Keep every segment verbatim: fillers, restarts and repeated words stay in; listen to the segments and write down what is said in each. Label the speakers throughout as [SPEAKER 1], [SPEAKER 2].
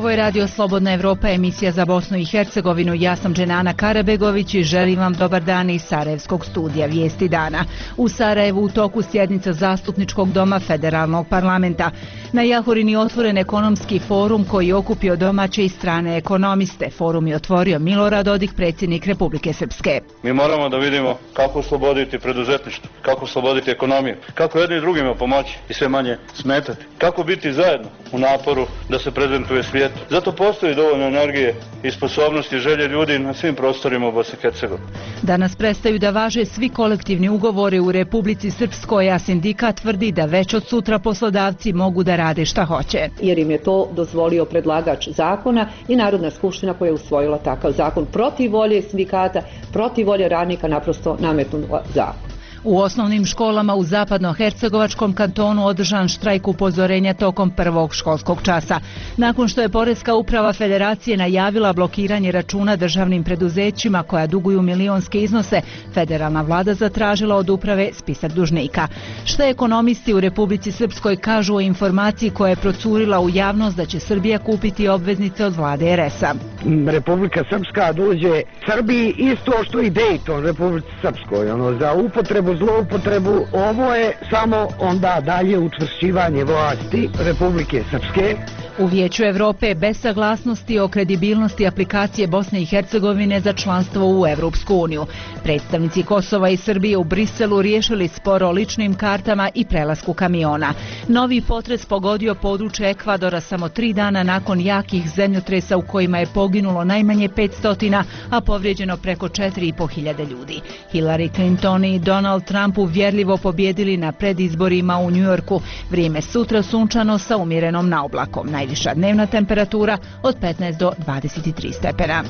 [SPEAKER 1] Ovo je Radio Slobodna Evropa, emisija za Bosnu i Hercegovinu. Ja sam Dženana Karabegović i želim vam dobar dan iz Sarajevskog studija Vijesti dana. U Sarajevu u toku sjednica Zastupničkog doma Federalnog parlamenta. Na Jahorini otvoren ekonomski forum koji okupio domaće i strane ekonomiste. Forum je otvorio Milorad Dodik, predsjednik Republike Srpske.
[SPEAKER 2] Mi moramo da vidimo kako osloboditi preduzetništvo, kako osloboditi ekonomiju, kako jedni drugima pomoći i sve manje smetati, kako biti zajedno u naporu da se prezentuje svijetu. Zato postoji dovoljno energije i sposobnosti i želje ljudi na svim prostorima u Bosni i Hercegovini.
[SPEAKER 1] Danas prestaju da važe svi kolektivni ugovori u Republici Srpskoj, a sindikat tvrdi da već od sutra poslodavci mogu da rade šta hoće.
[SPEAKER 3] Jer im je to dozvolio predlagač zakona i Narodna skupština koja je usvojila takav zakon protiv volje sindikata, protiv volje radnika, naprosto nametnula zakon.
[SPEAKER 1] U osnovnim školama u zapadno-hercegovačkom kantonu održan štrajk upozorenja tokom prvog školskog časa. Nakon što je Poreska uprava Federacije najavila blokiranje računa državnim preduzećima koja duguju milionske iznose, federalna vlada zatražila od uprave spisak dužnika. Šta ekonomisti u Republici Srpskoj kažu o informaciji koja je procurila u javnost da će Srbija kupiti obveznice od vlade er es a?
[SPEAKER 4] Republika Srpska dođe Srbiji isto što i Dejton Republici Srpskoj, ono, za upotrebu zloupotrebu, ovo je samo onda dalje učvršćivanje vlasti Republike Srpske.
[SPEAKER 1] U Vijeću Evrope bez saglasnosti o kredibilnosti aplikacije Bosne i Hercegovine za članstvo u Evropsku uniju. Predstavnici Kosova i Srbije u Briselu riješili spor o ličnim kartama i prelasku kamiona. Novi potres pogodio područje Ekvadora samo tri dana nakon jakih zemljotresa u kojima je poginulo najmanje petsto, a povrijeđeno preko četiri i po hiljade ljudi. Hillary Clinton i Donald Trump uvjerljivo pobjedili na predizborima u Njujorku. Vrijeme sutra sunčano sa umjerenom naoblakom. Najviša dnevna temperatura od petnaest do dvadeset tri stepena.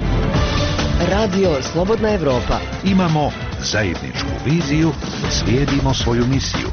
[SPEAKER 5] Radio Slobodna Evropa.
[SPEAKER 6] Imamo zajedničku viziju, slijedimo svoju misiju.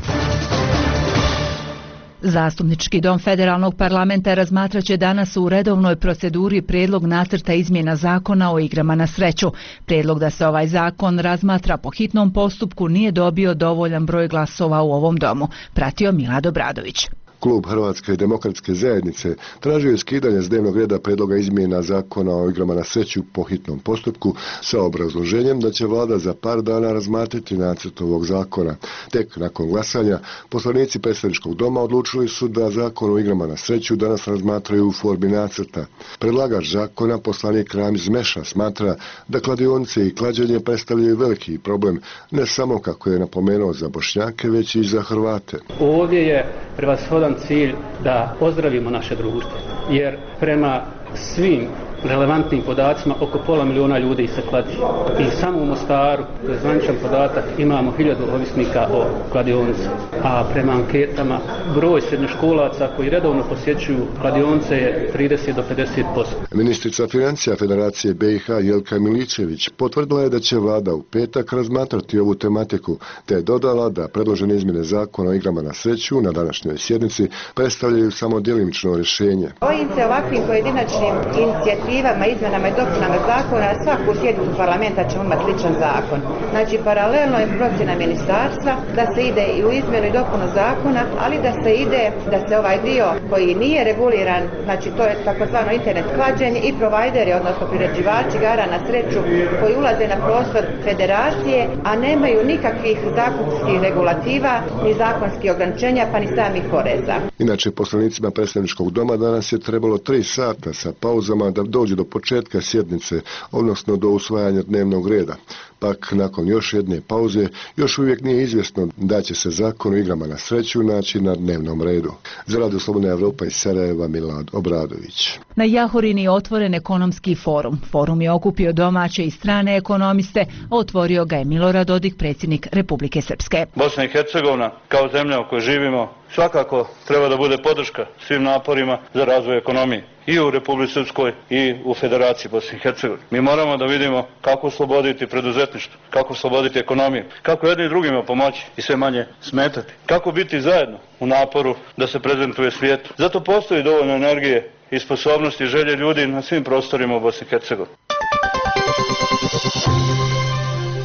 [SPEAKER 1] Zastupnički dom Federalnog parlamenta razmatraće danas u redovnoj proceduri prijedlog nacrta izmjena zakona o igrama na sreću. Prijedlog da se ovaj zakon razmatra po hitnom postupku nije dobio dovoljan broj glasova u ovom domu, pratio Milad Obradović.
[SPEAKER 7] Klub Hrvatske demokratske zajednice tražio je skidanje s dnevnog reda predloga izmjena zakona o igrama na sreću po hitnom postupku sa obrazloženjem da će vlada za par dana razmatrati nacrt ovog zakona. Tek nakon glasanja, poslanici predstavničkog doma odlučili su da zakon o igrama na sreću danas razmatraju u formi nacrta. Predlagač zakona, poslanik Ramiz Meša, smatra da kladionice i klađenje predstavljaju veliki problem, ne samo kako je napomenuo za Bošnjake, već i za Hrvate.
[SPEAKER 8] Ovdje je prevashodan cilj da ozdravimo naše društvo, jer prema svim relevantnim podacima oko pola miliona ljudi se kladi. I samo u Mostaru, to je zvaničan podatak, imamo hiljadu ovisnika o kladionici. A prema anketama broj srednjoškolaca koji redovno posjećuju kladionice je trideset do pedeset posto.
[SPEAKER 7] Ministrica financija Federacije be i ha Jelka Miličević potvrdila je da će vlada u petak razmatrati ovu tematiku, te je dodala da predložene izmjene zakona o igrama na sreću na današnjoj sjednici predstavljaju samo djelimično rješenje.
[SPEAKER 9] Bojim se ovakvim pojedinačnim inicijativama, izmjenama i dopunama zakona, svaku sjednicu parlamenta ćemo imati sličan zakon. Znači, paralelno je procjena ministarstva da se ide i u izmjenu i dopunu zakona, ali da se ide, da se ovaj dio koji nije reguliran, znači to je takozvano internet klađenje i provajderi, odnosno priređivači igara na sreću koji ulaze na prostor federacije, a nemaju nikakvih zakonskih regulativa, ni zakonskih ograničenja, pa ni samih poreza.
[SPEAKER 7] Inače, poslanicima predstavničkog doma danas je trebalo tri sata sa pauzama da dođe do početka sjednice, odnosno do usvajanja dnevnog reda. Pak, nakon još jedne pauze, još uvijek nije izvjesno da će se zakon o igrama na sreću naći na dnevnom redu. Za Radio Slobodna Evropa iz Sarajeva, Milad Obradović.
[SPEAKER 1] Na Jahorini je otvoren ekonomski forum. Forum je okupio domaće i strane ekonomiste, a otvorio ga je Milorad Dodik, predsjednik Republike Srpske.
[SPEAKER 2] Bosna i Hercegovina, kao zemlja u kojoj živimo, svakako treba da bude podrška svim naporima za razvoj ekonomije i u Republici Srpskoj i u Federaciji Bosne i Hercegovine. Mi moramo da vidimo kako osloboditi preduzetništvo, kako osloboditi ekonomiju, kako jedni drugima pomoći i sve manje smetati, kako biti zajedno u naporu da se prezentuje svijetu. Zato postoji dovoljno energije i sposobnosti i želje ljudi na svim prostorima u Bosni i Hercegovini.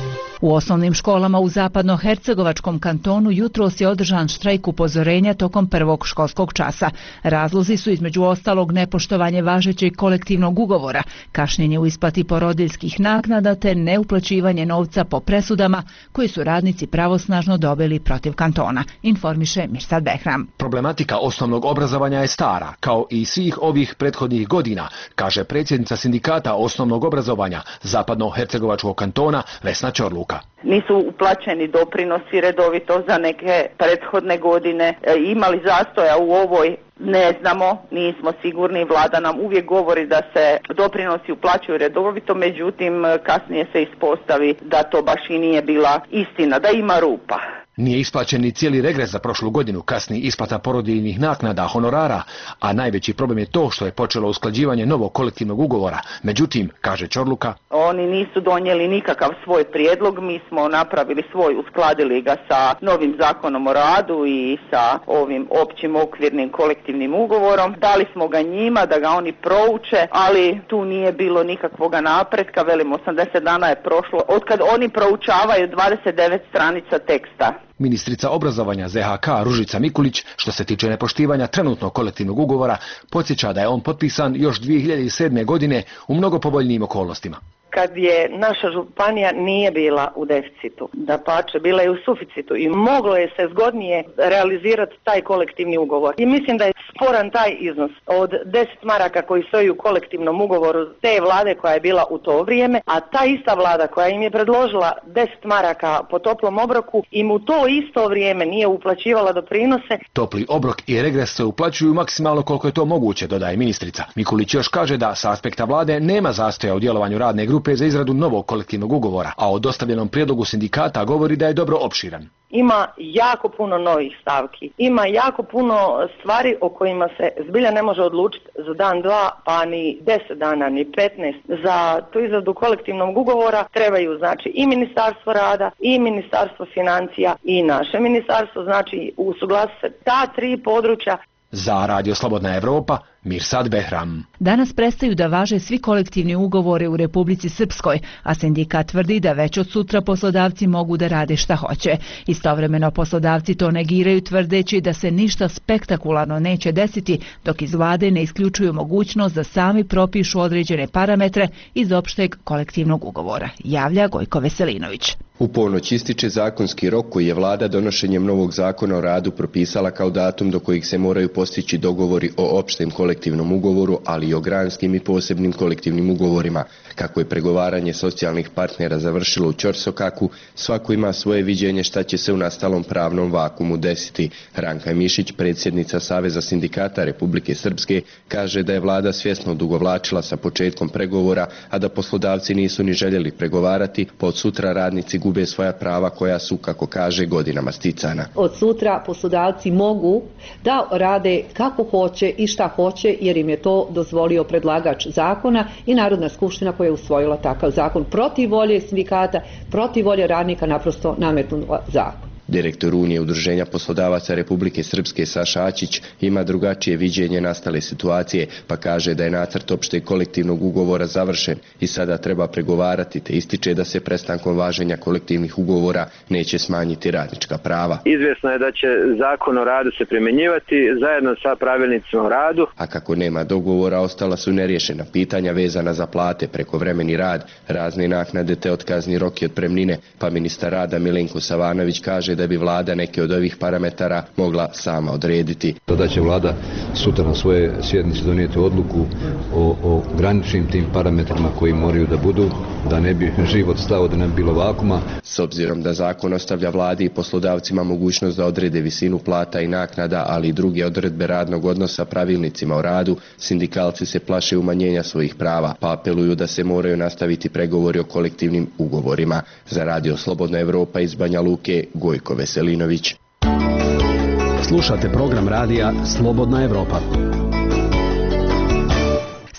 [SPEAKER 1] U osnovnim školama u zapadno-hercegovačkom kantonu jutros je održan štrajk upozorenja tokom prvog školskog časa. Razlozi su između ostalog nepoštovanje važećeg kolektivnog ugovora, kašnjenje u isplati porodiljskih naknada te neuplaćivanje novca po presudama koji su radnici pravosnažno dobili protiv kantona, informiše Mirsad Behram.
[SPEAKER 10] Problematika osnovnog obrazovanja je stara, kao i svih ovih prethodnih godina, kaže predsjednica sindikata osnovnog obrazovanja zapadno-hercegovačkog kantona Vesna Čorluka.
[SPEAKER 11] Nisu uplaćeni doprinosi redovito za neke prethodne godine, e, imali zastoja u ovoj, ne znamo, nismo sigurni, vlada nam uvijek govori da se doprinosi uplaćuju redovito, međutim kasnije se ispostavi da to baš i nije bila istina, da ima rupa.
[SPEAKER 10] Nije isplaćen ni cijeli regres za prošlu godinu, kasni isplata porodiljnih naknada, honorara, a najveći problem je to što je počelo usklađivanje novog kolektivnog ugovora. Međutim, kaže Čorluka,
[SPEAKER 11] oni nisu donijeli nikakav svoj prijedlog, mi smo napravili svoj, uskladili ga sa novim zakonom o radu i sa ovim općim okvirnim kolektivnim ugovorom. Dali smo ga njima da ga oni prouče, ali tu nije bilo nikakvoga napretka, velim osamdeset dana je prošlo, otkad oni proučavaju dvadeset devet stranica teksta.
[SPEAKER 10] Ministrica obrazovanja Z H K Ružica Mikulić, što se tiče nepoštivanja trenutnog kolektivnog ugovora, podsjeća da je on potpisan još dvije hiljade sedme. godine u mnogo povoljnijim okolnostima.
[SPEAKER 12] Kad je naša županija nije bila u deficitu, dapače, bila je u suficitu i moglo je se zgodnije realizirati taj kolektivni ugovor. I mislim da je sporan taj iznos od deset maraka koji stoji u kolektivnom ugovoru te vlade koja je bila u to vrijeme, a ta ista vlada koja im je predložila deset maraka po toplom obroku im u to isto vrijeme nije uplaćivala doprinose.
[SPEAKER 10] Topli obrok i regres se uplaćuju maksimalno koliko je to moguće, dodaje ministrica. Mikulić još kaže da sa aspekta vlade nema zastoja u djelovanju radne grupe za izradu novog kolektivnog ugovora, a o dostavljenom prijedlogu sindikata govori da je dobro opširan.
[SPEAKER 12] Ima jako puno novih stavki, ima jako puno stvari o kojima se zbilja ne može odlučiti za dan, dva, pa ni deset dana, ni petnaest. Za tu izradu kolektivnog ugovora trebaju znači i Ministarstvo rada, i Ministarstvo financija, i naše ministarstvo, znači usuglasiti se ta tri područja.
[SPEAKER 10] Za Radio Slobodna Evropa, Mirsad Behram.
[SPEAKER 1] Danas prestaju da važe svi kolektivni ugovori u Republici Srpskoj, a sindikat tvrdi da već od sutra poslodavci mogu da rade šta hoće. Istovremeno poslodavci to negiraju tvrdeći da se ništa spektakularno neće desiti dok iz vlade ne isključuju mogućnost da sami propišu određene parametre iz opšteg kolektivnog ugovora, javlja Gojko Veselinović.
[SPEAKER 13] U ponoć ističe zakonski rok koji je vlada donošenjem novog zakona o radu propisala kao datum do kojih se moraju postići dogovori o opštem kolektivnom ugovoru, ali i o granskim i posebnim kolektivnim ugovorima. Kako je pregovaranje socijalnih partnera završilo u ćorsokaku, svako ima svoje viđenje šta će se u nastalom pravnom vakumu desiti. Ranka Mišić, predsjednica Saveza sindikata Republike Srpske, kaže da je vlada svjesno odugovlačila sa početkom pregovora, a da poslodavci nisu ni željeli pregovarati, pa od sutra radnici gube svoja prava koja su, kako kaže, godinama sticana.
[SPEAKER 3] Od sutra poslodavci mogu da rade kako hoće i šta hoće, jer im je to dozvolio predlagač zakona i Narodna skupština koja je usvojila takav zakon protiv volje sindikata, protiv volje radnika, naprosto nametnula zakon.
[SPEAKER 13] Direktor Unije udruženja poslodavaca Republike Srpske Saša Ačić ima drugačije viđenje nastale situacije, pa kaže da je nacrt opšteg kolektivnog ugovora završen i sada treba pregovarati, te ističe da se prestankom važenja kolektivnih ugovora neće smanjiti radnička prava.
[SPEAKER 14] Izvjesno je da će zakon o radu se primjenjivati zajedno sa pravilnicima o radu.
[SPEAKER 13] A kako nema dogovora, ostala su neriješena pitanja vezana za plate, prekovremeni rad, razne naknade te otkazni rok i otpremnine, pa ministar rada Milenko Savanović kaže da bi vlada neke od ovih parametara mogla sama odrediti.
[SPEAKER 15] Da će vlada sutra na svoje sjednice donijeti odluku o, o graničnim tim parametrima koji moraju da budu, da ne bi život stao, da ne bi bilo vakuma.
[SPEAKER 13] S obzirom da zakon ostavlja vladi i poslodavcima mogućnost da odrede visinu plata i naknada, ali i druge odredbe radnog odnosa pravilnicima o radu, sindikalci se plaše umanjenja svojih prava, pa apeluju da se moraju nastaviti pregovori o kolektivnim ugovorima. Za Radio Slobodna Evropa iz Banja Luke, Gojko Veselinović.
[SPEAKER 16] Slušate program radija Slobodna Evropa.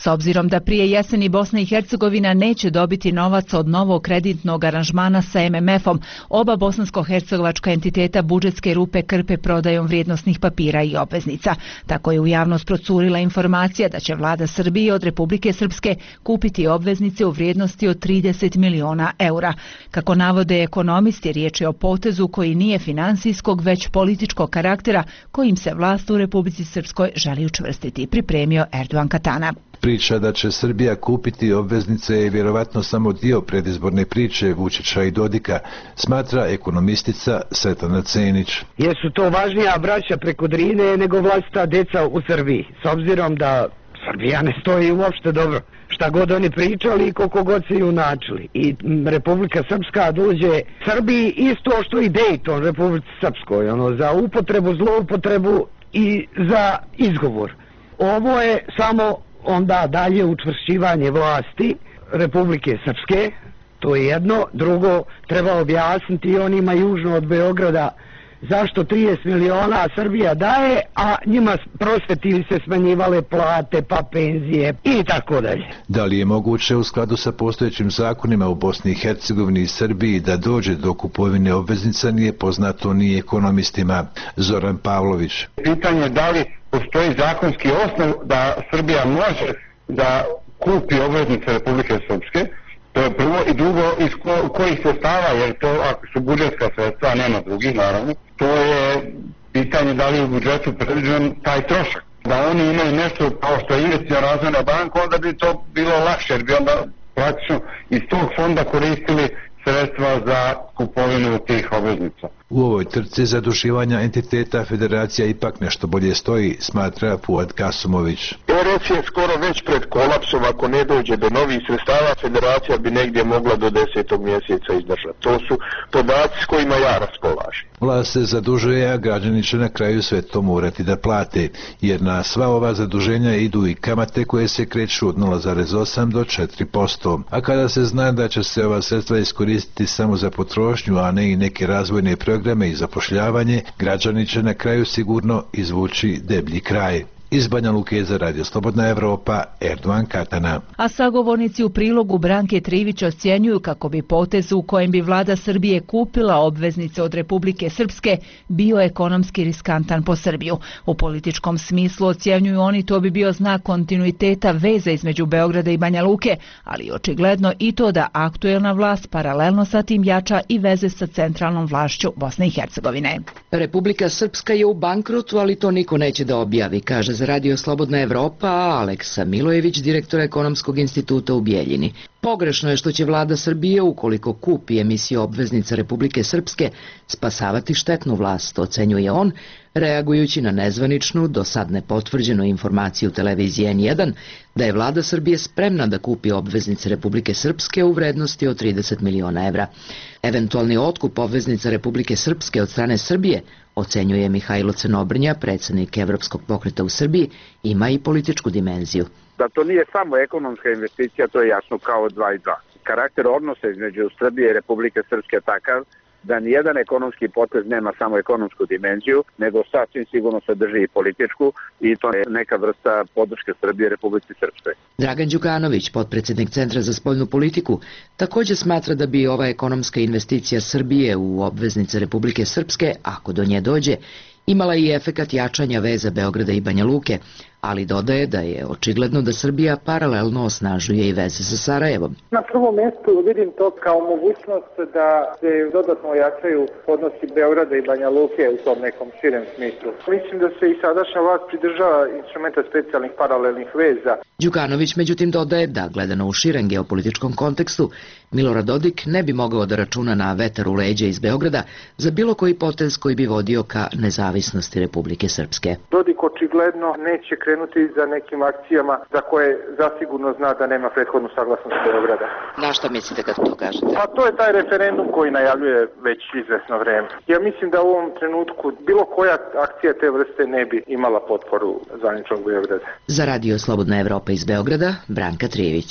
[SPEAKER 1] S obzirom da prije jeseni Bosna i Hercegovina neće dobiti novac od novog kreditnog aranžmana sa em em efom, oba bosansko-hercegovačka entiteta budžetske rupe krpe prodajom vrijednosnih papira i obveznica. Tako je u javnost procurila informacija da će vlada Srbije od Republike Srpske kupiti obveznice u vrijednosti od trideset miliona eura. Kako navode ekonomisti, riječ je o potezu koji nije finansijskog, već političkog karaktera kojim se vlast u Republici Srpskoj želi učvrstiti, pripremio Erdogan Katana.
[SPEAKER 6] Priča da će Srbija kupiti obveznice je vjerovatno samo dio predizborne priče Vučića i Dodika, smatra ekonomistica Svetlana Cenić.
[SPEAKER 4] Jesu to važnija braća preko Drine nego vlastita deca u Srbiji, s obzirom da Srbija ne stoji uopšte dobro. Šta god oni pričali i koliko god se junačili. I Republika Srpska dođe Srbiji isto što i Dejton Republici Srpskoj, ono, za upotrebu, zloupotrebu i za izgovor. Ovo je samo onda dalje učvršćivanje vlasti Republike Srpske, to je jedno. Drugo, treba objasniti onima južno od Beograda zašto trideset miliona Srbija daje, a njima prosveti se smanjivale plate, pa penzije i tako dalje.
[SPEAKER 6] Da li je moguće u skladu sa postojećim zakonima u Bosni i Hercegovini i Srbiji da dođe do kupovine obveznica nije poznato ni ekonomistima. Zoran Pavlović.
[SPEAKER 16] Pitanje da li postoji zakonski osnov da Srbija može da kupi obveznice Republike Srpske. To je prvo, i drugo, iz ko, kojih sredstava, jer to ako su budžetska sredstva, a nema drugih naravno, to je pitanje da li je u budžetu predviđen taj trošak. Da oni imaju nešto kao što je Investiciona razvojna banka, onda bi to bilo lakše, jer bi onda praktično iz tog fonda koristili sredstva za kupovinu tih obveznica.
[SPEAKER 6] U ovoj trci zaduživanja entiteta federacija ipak nešto bolje stoji, smatra Fuad Kasumović.
[SPEAKER 17] R S je skoro već pred kolapsom, ako ne dođe do novih sredstava, federacija bi negdje mogla do desetog mjeseca izdržati. To su podaci s kojima ja raspolažem.
[SPEAKER 6] Vlast se zadužuje, a građani će na kraju sve to morati da plate, jer na sva ova zaduženja idu i kamate koje se kreću od nula zarez osam do četiri posto. A kada se zna da će se ova sredstva iskoristiti samo za potrošnju, a ne i neke razvojne programe i zapošljavanje, građani će na kraju sigurno izvući deblji kraj. Iz Banja Luke za Radio Slobodna Evropa, Erdogan Katana.
[SPEAKER 1] A sagovornici u prilogu Branke Trivić ocjenjuju kako bi potez u kojem bi vlada Srbije kupila obveznice od Republike Srpske bio ekonomski riskantan po Srbiju. U političkom smislu ocjenjuju oni to bi bio znak kontinuiteta veza između Beograda i Banja Luke, ali očigledno i to da aktuelna vlast paralelno sa tim jača i veze sa centralnom vlašću Bosne i Hercegovine.
[SPEAKER 18] Republika Srpska je u bankrotu, ali to niko neće da objavi, kaže za Radio Slobodna Evropa Aleksa Milojević, direktor Ekonomskog instituta u Bijeljini. Pogrešno je što će vlada Srbije, ukoliko kupi emisiju obveznica Republike Srpske, spasavati štetnu vlast, ocenjuje on, reagujući na nezvaničnu, do sad nepotvrđenu informaciju televizije en jedan, da je vlada Srbije spremna da kupi obveznice Republike Srpske u vrednosti od trideset miliona evra. Eventualni otkup obveznica Republike Srpske od strane Srbije, ocenjuje Mihajlo Crnobrnja, predsjednik Evropskog pokreta u Srbiji, ima i političku dimenziju.
[SPEAKER 19] Da to nije samo ekonomska investicija, to je jasno kao dva i dva. Karakter odnosa između Srbije i Republike Srpske je takav da nijedan ekonomski potez nema samo ekonomsku dimenziju, nego sasvim sigurno sadrži i političku, i to je neka vrsta podrške Srbije Republici Srpskoj.
[SPEAKER 18] Dragan Đukanović, potpredsjednik Centra za spoljnu politiku, također smatra da bi ova ekonomska investicija Srbije u obveznice Republike Srpske, ako do nje dođe, imala i efekat jačanja veza Beograda i Banja Luke, ali dodaje da je očigledno da Srbija paralelno osnažuje i veze sa Sarajevom.
[SPEAKER 20] Na prvom mjestu vidim to kao mogućnost da se dodatno ojačaju odnosi Beograda i Banja Luke u tom nekom širem smislu. Mislim da se i sadašnja vlast pridržava instrumenta specijalnih paralelnih veza.
[SPEAKER 18] Đukanović međutim dodaje da, gledano u širem geopolitičkom kontekstu, Milorad Dodik ne bi mogao da računa na vetar u leđa iz Beograda za bilo koji potez koji bi vodio ka nezavisnosti Republike Srpske.
[SPEAKER 20] Dodik očigledno neće krenuti za nekim akcijama za koje zasigurno zna da nema prethodnu saglasnost Beograda.
[SPEAKER 18] Na što mislite kad to kažete?
[SPEAKER 20] Pa to je taj referendum koji najavljuje već izvesno vreme. Ja mislim da u ovom trenutku bilo koja akcija te vrste ne bi imala potporu zvaničnog Beograda.
[SPEAKER 18] Za Radio Slobodna Evropa iz Beograda, Branka Trijević.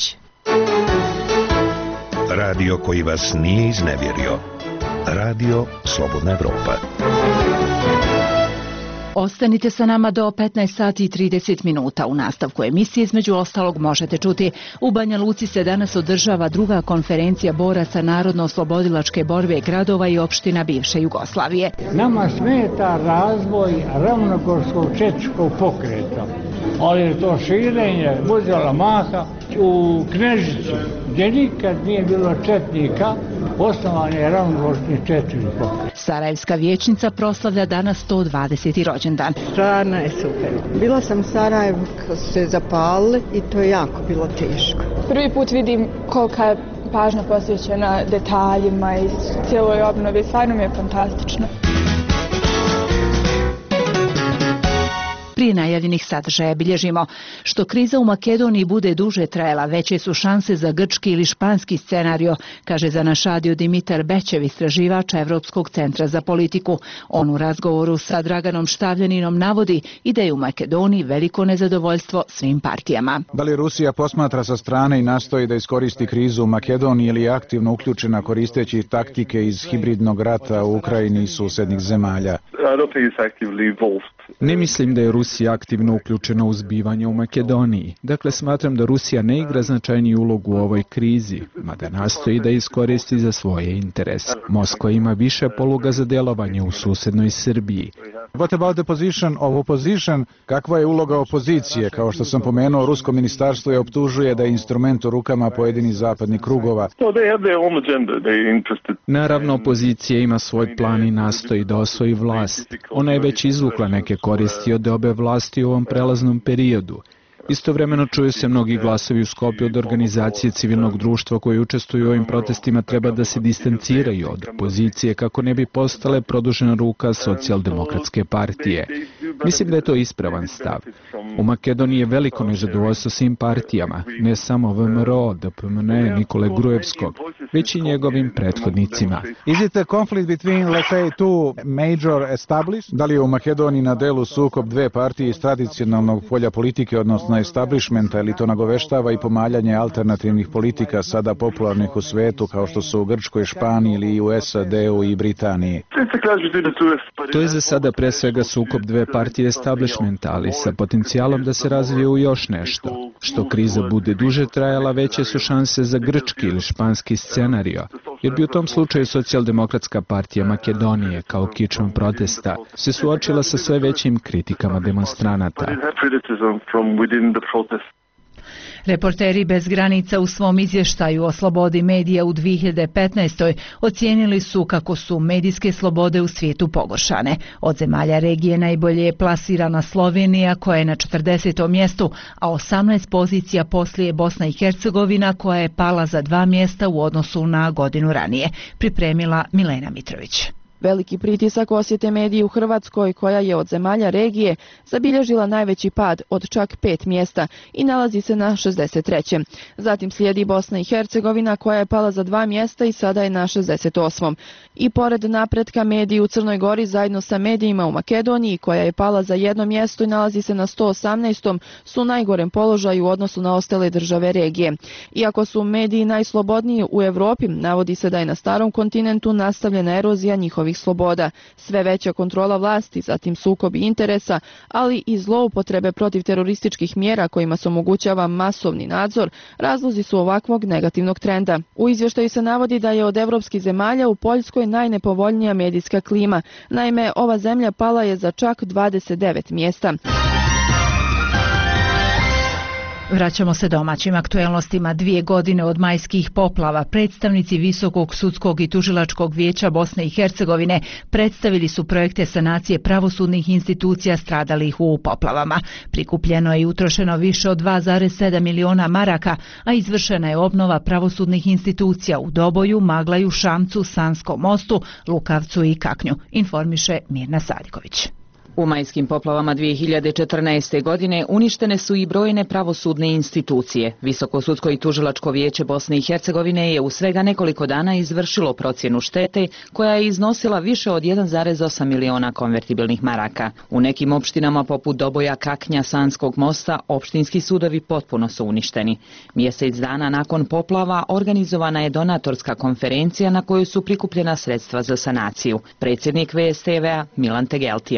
[SPEAKER 6] Radio koji vas nije iznevjerio. Radio Slobodna Evropa.
[SPEAKER 1] Ostanite sa nama do petnaest sati i trideset minuta. U nastavku emisije između ostalog možete čuti: u Banja Luci se danas održava druga konferencija boraca narodno-oslobodilačke borbe gradova i opština bivše Jugoslavije.
[SPEAKER 21] Nama smeta razvoj ravnogorskog četničkog pokreta, ali je to širenje uzelo maha u Knežici, gdje nikad nije bilo četnika, osnovan je ravnogorski četnički pokret.
[SPEAKER 1] Sarajevska vijećnica proslavlja danas sto dvadeseti rođendan.
[SPEAKER 22] Stvarno je super. Bila sam u Sarajevu kad su se zapalili i to je jako bilo teško.
[SPEAKER 23] Prvi put vidim kolika je pažnja posvećena detaljima i cijeloj obnovi. Stvarno mi je fantastično.
[SPEAKER 1] Prije najavljenih sadržaja bilježimo: što kriza u Makedoniji bude duže trajala, veće su šanse za grčki ili španski scenario, kaže za naš radio Dimitar Bećev, istraživač Evropskog centra za politiku. On u razgovoru sa Draganom Štavljaninom navodi i da je u Makedoniji veliko nezadovoljstvo svim partijama.
[SPEAKER 24] Da li Rusija posmatra sa strane i nastoji da iskoristi krizu u Makedoniji ili je aktivno uključena koristeći taktike iz hibridnog rata u Ukrajini i susednih zemalja?
[SPEAKER 25] Ne mislim da je Rusija aktivno uključena u zbivanje u Makedoniji. Dakle, smatram da Rusija ne igra značajniju ulogu u ovoj krizi, mada nastoji da iskoristi za svoje interese. Moskva ima više poluga za djelovanje u susednoj Srbiji.
[SPEAKER 24] What about the position of opposition? Kakva je uloga opozicije? Kao što sam pomenuo, rusko ministarstvo je optužuje da je instrument u rukama pojedinih zapadnih krugova.
[SPEAKER 25] Naravno, opozicija ima svoj plan i nastoji da osvoji vlast. Ona je već izvukla neke koristi od obe vlasti u ovom prelaznom periodu. Istovremeno čuju se mnogi glasovi u Skopju od organizacije civilnog društva koji učestvuju u ovim protestima treba da se distanciraju od opozicije kako ne bi postale produžena ruka socijaldemokratske partije. Mislim da je to ispravan stav. U Makedoniji je veliko nezadovoljstvo svim partijama, ne samo V M R O, D P M N, Nikole Grujevskog, već i njegovim prethodnicima.
[SPEAKER 24] Is it a conflict between, let's say, two major established? Da li je u Makedoniji na delu sukob dve partije iz tradicionalnog polja politike, odnosno establishmenta, ili to nagoveštava i pomaljanje alternativnih politika sada popularnih u svetu kao što su u Grčkoj, Španiji ili u S A D-u i Britaniji?
[SPEAKER 25] To je za sada pre svega sukob dve partije establishmenta, ali sa potencijalom da se razvije u još nešto. Što kriza bude duže trajala, veće su šanse za grčki ili španski scenario, jer bi u tom slučaju socijaldemokratska partija Makedonije, kao kičom protesta, se suočila sa sve većim kritikama demonstranata.
[SPEAKER 1] Reporteri bez granica u svom izvještaju o slobodi medija u dvije hiljade petnaestoj. ocijenili su kako su medijske slobode u svijetu pogoršane. Od zemalja regije najbolje je plasirana Slovenija koja je na četrdesetom mjestu, a osamnaest pozicija poslije Bosna i Hercegovina koja je pala za dva mjesta u odnosu na godinu ranije. Pripremila Milena Mitrović.
[SPEAKER 26] Veliki pritisak osjete mediji u Hrvatskoj, koja je od zemalja regije zabilježila najveći pad od čak pet mjesta i nalazi se na šezdeset trećem. Zatim slijedi Bosna i Hercegovina koja je pala za dva mjesta i sada je na šezdeset osmom. I pored napretka mediji u Crnoj Gori zajedno sa medijima u Makedoniji, koja je pala za jedno mjesto i nalazi se na sto osamnaestom, su u najgorem položaju u odnosu na ostale države regije. Iako su mediji najslobodniji u Europi, navodi se da je na starom kontinentu nastavljena erozija njihovih sloboda, sve veća kontrola vlasti, zatim sukobi interesa, ali i zloupotrebe protiv terorističkih mjera kojima se omogućava masovni nadzor, razlozi su ovakvog negativnog trenda. U izvještaju se navodi da je od evropskih zemalja u Poljskoj najnepovoljnija medijska klima. Naime, ova zemlja pala je za čak dvadeset devet mjesta.
[SPEAKER 1] Vraćamo se domaćim aktuelnostima. Dvije godine od majskih poplava predstavnici Visokog sudskog i tužilačkog vijeća Bosne i Hercegovine predstavili su projekte sanacije pravosudnih institucija stradalih u poplavama. Prikupljeno je i utrošeno više od dva zarez sedam miliona maraka, a izvršena je obnova pravosudnih institucija u Doboju, Maglaju, Šamcu, Sanskom mostu, Lukavcu i Kaknju, informiše Mirna Sadiković.
[SPEAKER 27] U majskim poplavama dvije hiljade četrnaeste. godine uništene su i brojne pravosudne institucije. Visoko sudsko i tužilačko vijeće Bosne i Hercegovine je u svega nekoliko dana izvršilo procjenu štete koja je iznosila više od jedan zarez osam miliona konvertibilnih maraka. U nekim opštinama poput Doboja, Kaknja, Sanskog mosta opštinski sudovi potpuno su uništeni. Mjesec dana nakon poplava organizovana je donatorska konferencija na kojoj su prikupljena sredstva za sanaciju. Predsjednik V S T V-a Milan Tegeltija.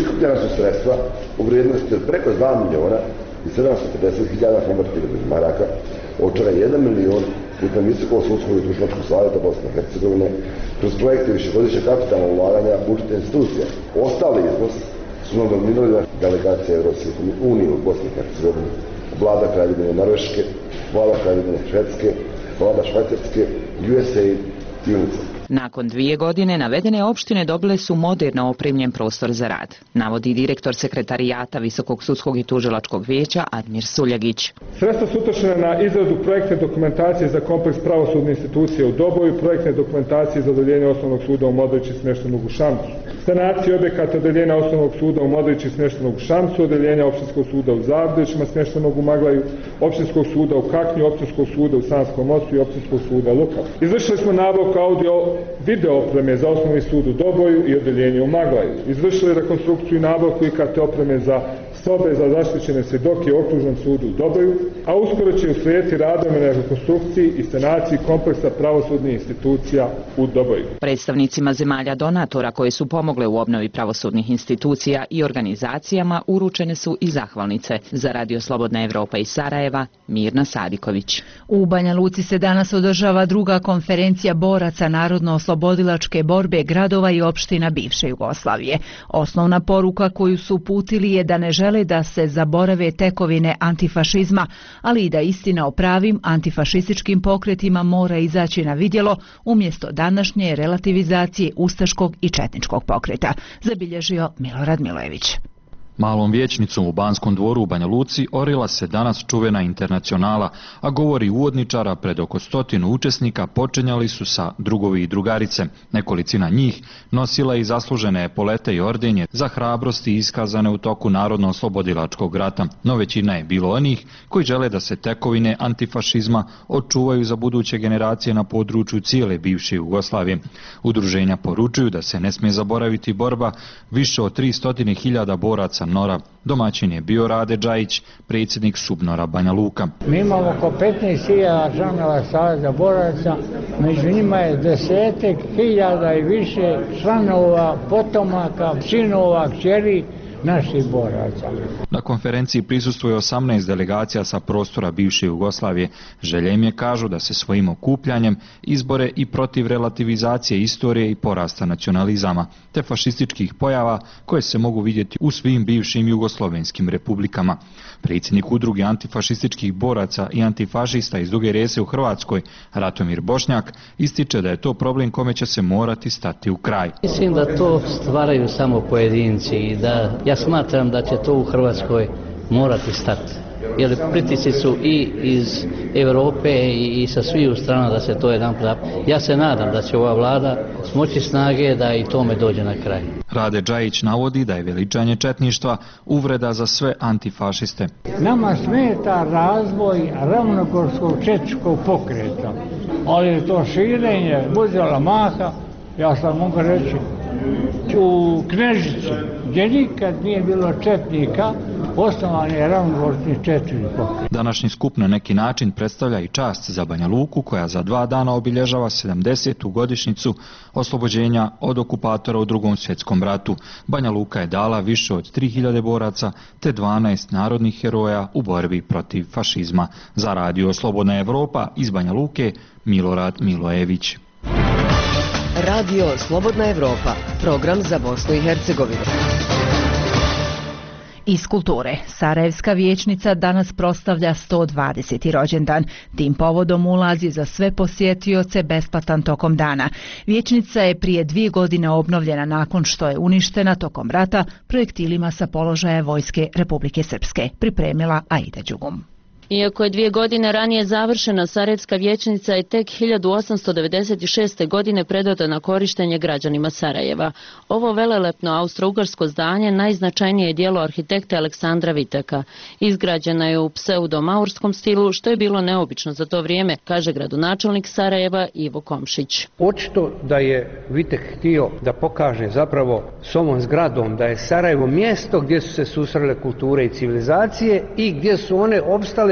[SPEAKER 2] Prikupljena su sredstva u vrijednosti od preko dva miliona i sedamsto pedeset hiljada hrvatskih maraka, od čega jedan milion putem Visokog sudskog i tužilačkog savjeta Bosne i Hercegovine kroz projekte višegodišnjeg kapitalnog ulaganja budžetne institucije. Ostali iznos su nadominirali delegacije Europske unije u Bosni i Hercegovini, vlada Kraljevine Norveške, vlada Kraljevine Švedske, vlada Švajcarske, U S A I i UNICEF.
[SPEAKER 27] Nakon dvije godine navedene opštine dobile su moderno opremljen prostor za rad, navodi direktor sekretarijata Visokog sudskog i tužilačkog vijeća Admir Suljagić.
[SPEAKER 5] Sredstva su utrošena na izradu projektne dokumentacije za kompleks pravosudne institucije u Doboju, projektne dokumentacije za odeljenje Osnovnog suda u Modrići smještenog u Šamcu, sanaciju objekata odeljenja Osnovnog suda u Modrići smještenog u Šamcu, odeljenja Opštinskog suda u Zavdićima smještenog u Maglaju, Opštinskog suda u Kaknju, Opštinskog suda u Sanskom mostu i Opštinskog suda Lukav. Izvršili smo nabavku audio video opreme za Osnovni sud u Doboju i odeljenje u Maglaju. Izvršili rekonstrukciju i nabavku I K T opreme za sobe za zaštićene svjedoke u Okružnom sudu u Doboju, a uskoro će uslijediti radovi na rekonstrukciji i sanaciji kompleksa pravosudnih institucija u Doboju.
[SPEAKER 27] Predstavnicima zemalja donatora koje su pomogle u obnovi pravosudnih institucija i organizacijama uručene su i zahvalnice. Za Radio Slobodna Evropa iz Sarajeva, Mirna Sadiković.
[SPEAKER 1] U Banja Luci se danas održava druga konferencija boraca narodno-oslobodilačke borbe gradova i opština bivše Jugoslavije. Osnovna poruka koju su uputili je da ne žele da se zaborave tekovine antifašizma, ali i da istina o pravim antifašističkim pokretima mora izaći na vidjelo umjesto današnje relativizacije ustaškog i četničkog pokreta, zabilježio Milorad Milojević.
[SPEAKER 7] Malom vijećnicom u Banskom dvoru u Banja Luci orila se danas čuvena internacionala, a govori uvodničara pred oko stotinu učesnika počinjali su sa drugovi i drugarice. Nekolicina njih nosila i zaslužene epolete i ordenje za hrabrosti iskazane u toku narodno-oslobodilačkog rata, no većina je bilo onih koji žele da se tekovine antifašizma očuvaju za buduće generacije na području cijele bivše Jugoslavije. Udruženja poručuju da se ne smije zaboraviti borba više od tristo hiljada boraca Nora. Domaćin je bio Rade Džajić, predsjednik Subnora Banja Luka.
[SPEAKER 21] Mi imamo oko petnaest hiljada članova Saveza boraca, među njima je desetak hiljada i više članova, potomaka, sinova, kćeri naših boraca.
[SPEAKER 7] Na konferenciji prisustvuje osamnaest delegacija sa prostora bivše Jugoslavije. Želje im je, kažu, da se svojim okupljanjem izbore i protiv relativizacije istorije i porasta nacionalizama, te fašističkih pojava koje se mogu vidjeti u svim bivšim jugoslovenskim republikama. Predsjednik udruge antifašističkih boraca i antifašista iz Duge Rese u Hrvatskoj, Ratomir Bošnjak, ističe da je to problem kome će se morati stati u kraj.
[SPEAKER 8] Mislim da to stvaraju samo pojedinci i da ja smatram da će to u Hrvatskoj morati stati. Jer pritisci su i iz Europe i, i sa sviju strana da se to jedan put. Ja se nadam da će ova vlada smoći snage da i tome dođe na kraj.
[SPEAKER 7] Rade Džajić navodi da je veličanje četništva uvreda za sve antifašiste.
[SPEAKER 21] Nama smeta razvoj ravnogorskog četničkog pokreta, ali je to širenje uzelo maha, ja sam mogu reći, u Knežici, gdje nikad nije bilo četnika, osnovan je ravnogorski četnički pokret.
[SPEAKER 7] Današnji skup na neki način predstavlja i čast za Banja Luku, koja za dva dana obilježava sedamdesetu godišnjicu oslobođenja od okupatora u Drugom svjetskom ratu. Banja Luka je dala više od tri hiljade boraca te dvanaest narodnih heroja u borbi protiv fašizma. Za Radio Slobodna Evropa iz Banja Luke, Milorad Milojević.
[SPEAKER 9] Radio Slobodna Evropa, program za Bosnu i Hercegovinu.
[SPEAKER 1] Iz kulture, Sarajevska vijećnica danas proslavlja sto dvadeseti rođendan. Tim povodom ulaz je za sve posjetioce besplatan tokom dana. Vijećnica je prije dvije godine obnovljena nakon što je uništena tokom rata projektilima sa položaja Vojske Republike Srpske, pripremila Aida Đugum.
[SPEAKER 11] Iako je dvije godine ranije završena, Sarajevska vijećnica je tek hiljadu osamsto devedeset šeste. godine predata na korištenje građanima Sarajeva. Ovo velelepno austro-ugarsko zdanje najznačajnije je djelo arhitekta Aleksandra Viteka. Izgrađena je u pseudo-maurskom stilu, što je bilo neobično za to vrijeme, kaže gradonačelnik Sarajeva Ivo Komšić.
[SPEAKER 12] Očito da je Vitek htio da pokaže zapravo s ovom zgradom da je Sarajevo mjesto gdje su se susrele kulture i civilizacije i gdje su one opstale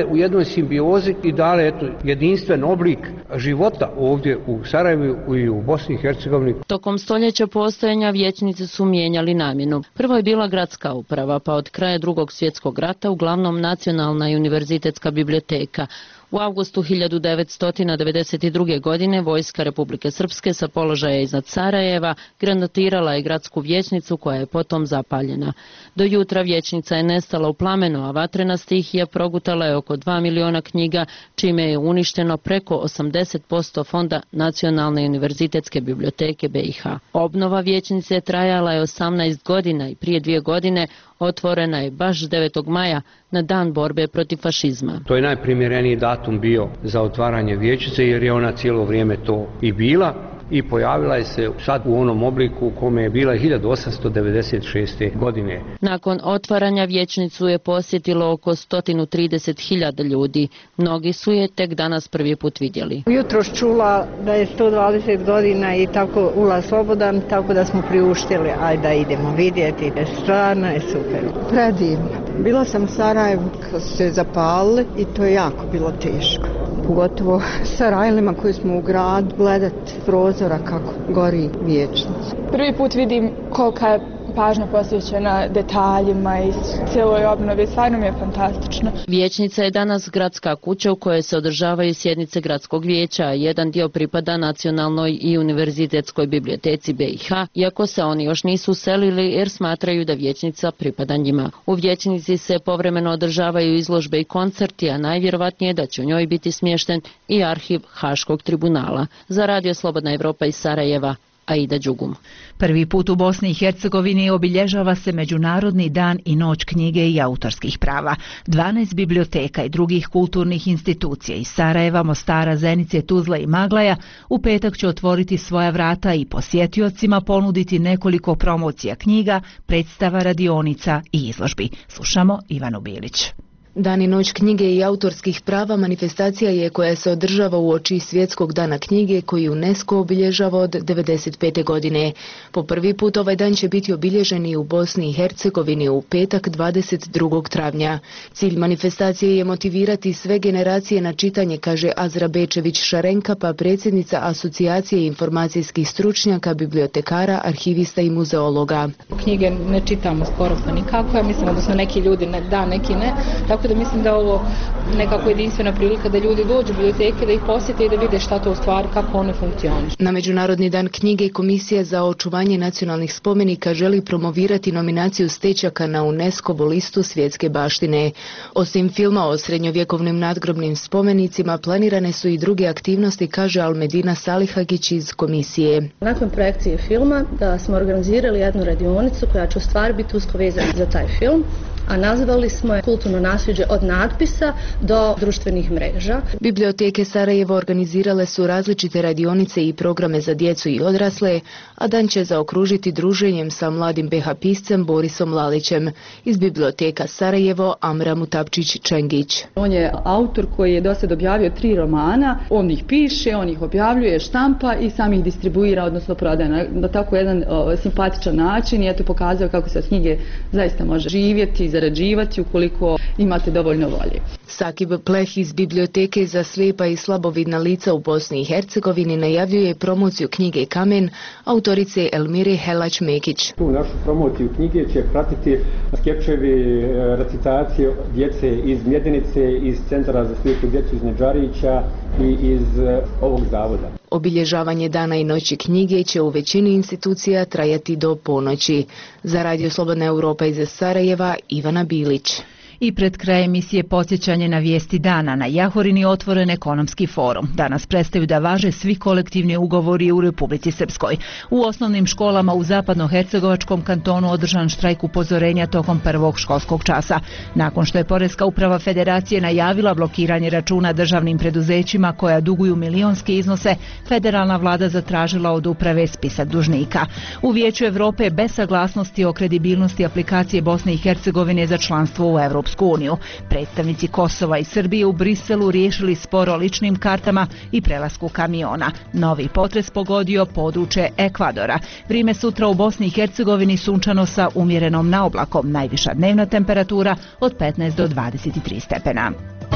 [SPEAKER 12] u jednoj simbiozi i dale eto, jedinstven oblik života ovdje u Sarajevu i u Bosni i Hercegovini.
[SPEAKER 11] Tokom stoljeća postojanja vijećnice su mijenjali namjenu. Prvo je bila gradska uprava, pa od kraja Drugog svjetskog rata uglavnom nacionalna i univerzitetska biblioteka. U avgustu hiljadu devetsto devedeset druge. godine vojska Republike Srpske sa položaja iznad Sarajeva granatirala je gradsku vijećnicu koja je potom zapaljena. Do jutra vijećnica je nestala u plamenu, a vatrena stihija progutala je oko dva miliona knjiga, čime je uništeno preko osamdeset posto fonda Nacionalne univerzitetske biblioteke B i H. Obnova vijećnice trajala je osamnaest godina i prije dvije godine otvorena je baš devetog maja na dan borbe protiv fašizma.
[SPEAKER 12] To je najprimjereniji datum bio za otvaranje vijećnice jer je ona cijelo vrijeme to i bila i pojavila je se sad u onom obliku u kome je bila hiljadu osamsto devedeset šeste. godine.
[SPEAKER 11] Nakon otvaranja vijećnicu je posjetilo oko sto trideset hiljada ljudi. Mnogi su je tek danas prvi put vidjeli.
[SPEAKER 22] Jutros čula da je sto dvadeset godina i tako ulaz slobodan, tako da smo priuštili, ajde da idemo vidjeti. Stvarno je super. Predivno. Bila sam u Sarajevu kad su se zapalili i to je jako bilo teško. Pogotovo sa rajlima koji smo u gradu gledati prozora kako gori vijećnica.
[SPEAKER 23] Prvi put vidim kolika je pažnja posvećena detaljima i cijeloj obnovi. Stvarno mi je fantastično.
[SPEAKER 11] Vijećnica je danas gradska kuća u kojoj se održavaju sjednice gradskog vijeća, a jedan dio pripada Nacionalnoj i univerzitetskoj biblioteci B i H, iako se oni još nisu uselili jer smatraju da vijećnica pripada njima. U vijećnici se povremeno održavaju izložbe i koncerti, a najvjerovatnije da će u njoj biti smješten i arhiv Haškog tribunala. Za Radio Slobodna Evropa iz Sarajeva, Aida Đugum.
[SPEAKER 1] Prvi put u Bosni i Hercegovini obilježava se Međunarodni dan i noć knjige i autorskih prava. dvanaest biblioteka i drugih kulturnih institucija iz Sarajeva, Mostara, Zenice, Tuzle i Maglaja u petak će otvoriti svoja vrata i posjetiocima ponuditi nekoliko promocija knjiga, predstava, radionica i izložbi. Slušamo Ivanu Bilić.
[SPEAKER 3] Dan i noć knjige i autorskih prava manifestacija je koja se održava uoči Svjetskog dana knjige koji UNESCO obilježava od devedeset pete. godine. Po prvi put ovaj dan će biti obilježen i u Bosni i Hercegovini u petak dvadeset drugog travnja. Cilj manifestacije je motivirati sve generacije na čitanje, kaže Azra Bečević-Šarenka, pa predsjednica Asocijacije informacijskih stručnjaka, bibliotekara, arhivista i muzeologa.
[SPEAKER 4] Knjige ne čitamo skoro pa nikako, ja mislim da su neki ljudi ne, da, neki ne, tako da mislim da ovo nekako jedinstvena prilika da ljudi dođu u biblioteke, da ih posjete i da vide šta to u stvari, kako one funkcionišu.
[SPEAKER 3] Na Međunarodni dan knjige Komisija za očuvanje nacionalnih spomenika želi promovirati nominaciju stečaka na UNESCO-vu listu svjetske baštine. Osim filma o srednjovjekovnim nadgrobnim spomenicima, planirane su i druge aktivnosti, kaže Almedina Salihagić iz komisije.
[SPEAKER 10] Nakon projekcije filma da smo organizirali jednu radionicu koja će u stvari biti usko vezana za taj film, a nazvali smo je Kulturno nasljeđe od natpisa do društvenih mreža.
[SPEAKER 3] Biblioteke Sarajevo organizirale su različite radionice i programe za djecu i odrasle, a dan će zaokružiti druženjem sa mladim be ha piscem Borisom Lalićem. Iz biblioteka Sarajevo Amra Mutapčić-Čengić.
[SPEAKER 13] On je autor koji je dosad objavio tri romana, on ih piše, on ih objavljuje, štampa i sam ih distribuira, odnosno prodaje na, na tako jedan o, simpatičan način i eto pokazao kako se od knjige zaista može živjeti, zarađivati ukoliko imate dovoljno volje.
[SPEAKER 3] Sakib Pleh iz biblioteke za slijepa i slabovidna lica u Bosni i Hercegovini najavljuje promociju knjige Kamen autorice Elmire Helać-Mekić.
[SPEAKER 14] Tu našu promociju knjige će pratiti skečevi, recitacije djece iz Mjedenice, iz Centra za slijepu djecu iz Nedžarića i iz ovog zavoda.
[SPEAKER 3] Obilježavanje dana i noći knjige će u većini institucija trajati do ponoći. Za Radio Slobodna Evropa iz Sarajeva, Ivana Bilić.
[SPEAKER 1] I pred kraj emisije podsjećanje na vijesti dana. Na Jahorini otvoren ekonomski forum. Danas prestaju da važe svi kolektivni ugovori u Republici Srpskoj. U osnovnim školama u zapadno-hercegovačkom kantonu održan štrajk upozorenja tokom prvog školskog časa. Nakon što je Poreska uprava Federacije najavila blokiranje računa državnim preduzećima koja duguju milionske iznose, federalna vlada zatražila od uprave spisak dužnika. U Vijeću Evrope bez saglasnosti o kredibilnosti aplikacije Bosne i Hercegovine za članstvo u Evropsku uniju. Predstavnici Kosova i Srbije u Briselu riješili spor o ličnim kartama i prelasku kamiona. Novi potres pogodio područje Ekvadora. Vrijeme sutra u Bosni i Hercegovini sunčano sa umjerenom naoblakom. Najviša dnevna temperatura od petnaest do dvadeset tri stepena.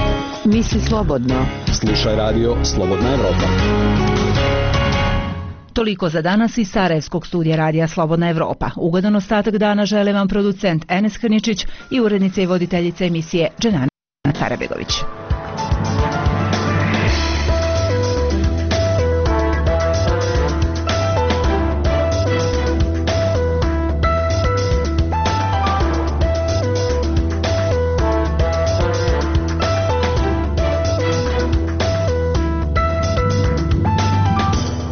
[SPEAKER 9] Misli slobodno.
[SPEAKER 6] Slušaj radio Slobodna Evropa.
[SPEAKER 1] Toliko za danas iz Sarajevskog studija radija Slobodna Evropa. Ugodan ostatak dana žele vam producent Enes Hrničić i urednica i voditeljica emisije Dženana Karabegović.